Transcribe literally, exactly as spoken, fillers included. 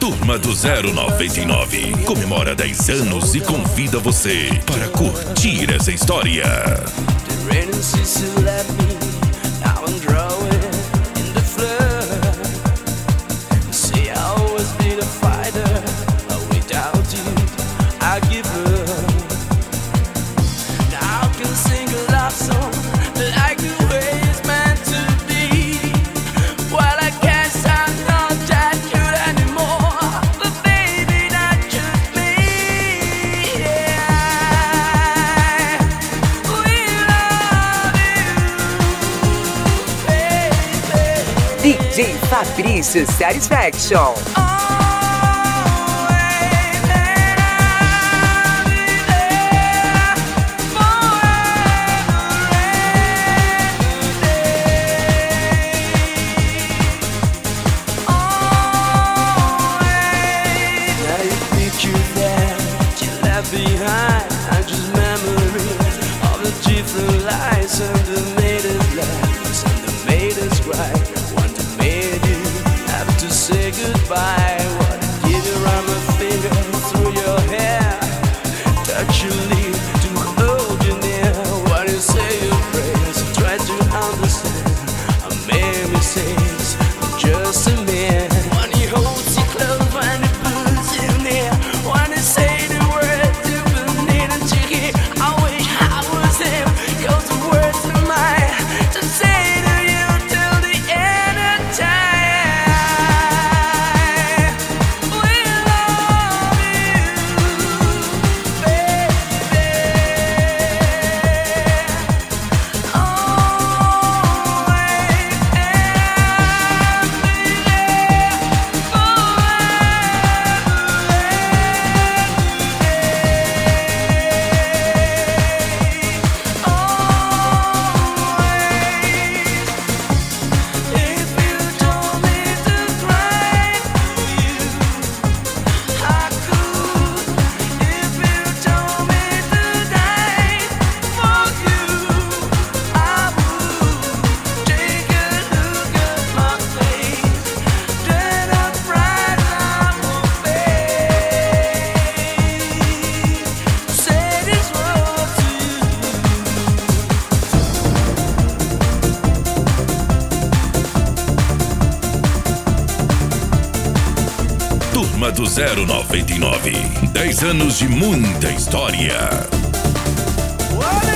Turma do zero noventa e nove comemora dez anos e convida você para curtir essa história. D J Fabrício Satisfaction. Behind, I just memories of the different lives and the made us laugh and the made us cry. What made you have to say goodbye? What did you run my finger through your hair? Touch your lip to hold you near. What you say your prayers, try to understand. I made mistakes, I'm just a man. When he holds you close, when he pulls you near, when he say the Turma do zero noventa e nove. dez anos de muita história.